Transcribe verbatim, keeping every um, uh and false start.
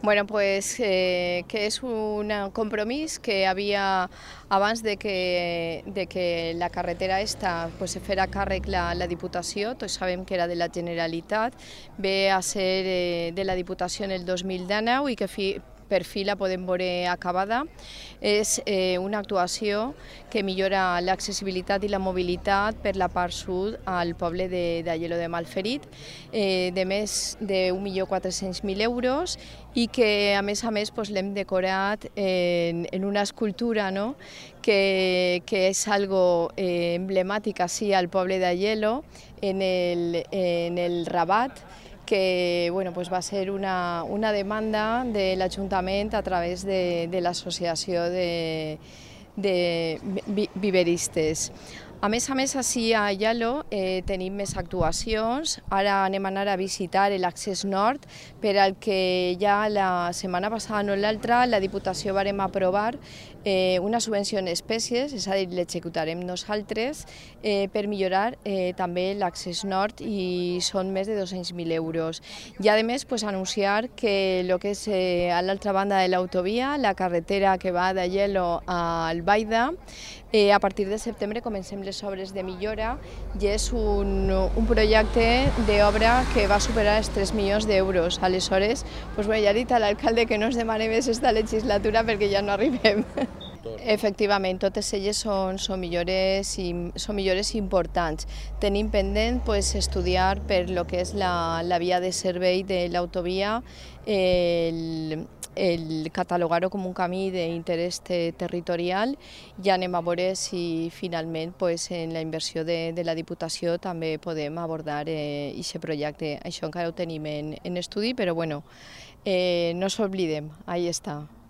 Bueno, pues eh, que és un compromís que havia, abans de que, de que la carretera esta pues, se fera càrrec la, la Diputació, tots sabem que era de la Generalitat, ve a ser eh, de la Diputació en el dos mil dinou i que fi, per fi la podem veure acabada. És eh, una actuació que millora l'accessibilitat i la mobilitat per la part sud al poble d'Aielo de Malferit, eh, de més d'un milió quatre-cents mil euros, i que a més a més pues, l'hem decorat en, en una escultura, no? que, que és algo eh, emblemàtic així al poble d'Aielo, en el, en el Rabat, que bueno, pues va ser una, una demanda de l'Ajuntament a través de, de l'Associació de, de Viveristes. A més a més, així a Aielo eh, tenim més actuacions. Ara anem a anar a visitar l'accés nord, per al que ja la setmana passada, no l'altra, la Diputació varem aprovar eh, una subvenció en espècies, és a dir, l'executarem nosaltres, eh, per millorar eh, també l'accés nord, i són més de dos-cents mil euros. I a més, pues, anunciar que el que és eh, a l'altra banda de l'autovia, la carretera que va d'Aielo a Albaida, eh, a partir de setembre comencem les obres de millora, i és un, un projecte d'obra que va superar els tres milions d'euros. Aleshores, pues, bueno, ja he dit a l'alcalde que no es demani més esta legislatura perquè ja no arribem. Efectivament, totes elles són, són, millores, són millores importants. Tenim pendent pues, estudiar per lo que és la, la via de servei de l'autovia, el, el catalogar-ho com un camí d'interès territorial, i anem a veure si finalment pues, en la inversió de, de la Diputació també podem abordar aquest eh, projecte. Això encara ho tenim en, en estudi, però bueno, eh, no s'oblidem, ahí està.